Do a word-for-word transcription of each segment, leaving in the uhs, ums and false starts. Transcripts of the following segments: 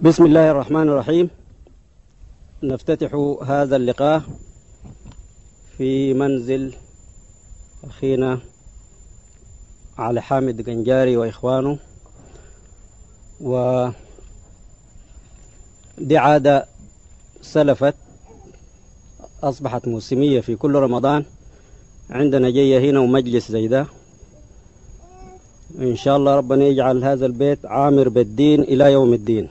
بسم الله الرحمن الرحيم. نفتتح هذا اللقاء في منزل أخينا علي حامد قنجاري وإخوانه، ودي عادة سلفت أصبحت موسمية في كل رمضان. عندنا جاية هنا ومجلس زي ده، إن شاء الله ربنا يجعل هذا البيت عامر بالدين إلى يوم الدين.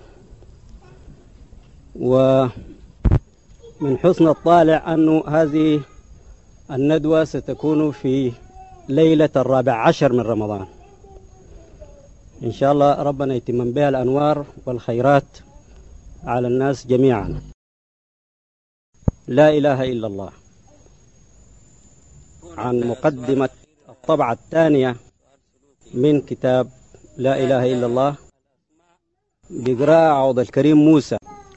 ومن حسن الطالع أن هذه الندوة ستكون في ليلة الرابع عشر من رمضان، إن شاء الله ربنا يتمم بها الأنوار والخيرات على الناس جميعا. لا إله إلا الله، عن مقدمة الطبعة الثانية من كتاب لا إله إلا الله بقراءة عوض الكريم موسى.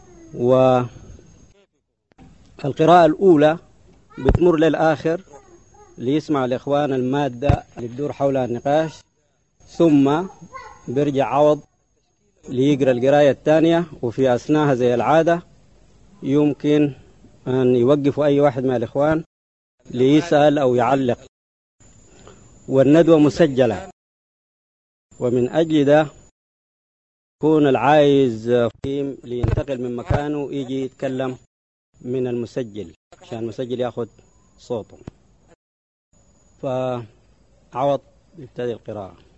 والقراءة الأولى بتمر للآخر ليسمع الإخوان المادة اللي بتدور حولها النقاش، ثم بيرجع عوض ليقرأ القراءة الثانية، وفي أثناءها زي العادة يمكن أن يوقفوا أي واحد من الإخوان ليسأل أو يعلق. والندوة مسجلة، ومن أجل ده يكون العايز لينتقل من مكانه يجي يتكلم من المسجل عشان المسجل ياخد صوته. فعوض يبتدي القراءة.